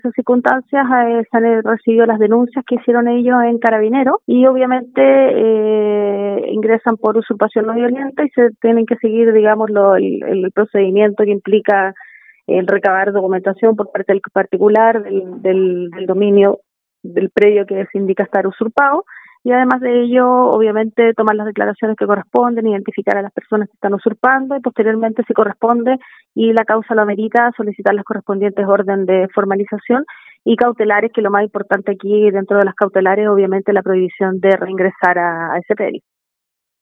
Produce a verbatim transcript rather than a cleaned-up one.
esas circunstancias eh, se han recibido las denuncias que hicieron ellos en Carabineros y obviamente eh, ingresan por usurpación no violenta y se tienen que seguir, digamos, lo, el, el procedimiento que implica el recabar documentación por parte del particular del, del, del dominio del predio que se indica estar usurpado. Y además de ello, obviamente, tomar las declaraciones que corresponden, identificar a las personas que están usurpando y posteriormente, si corresponde y la causa lo amerita, solicitar las correspondientes orden de formalización y cautelares, que lo más importante aquí dentro de las cautelares, obviamente, la prohibición de reingresar a, a ese predio.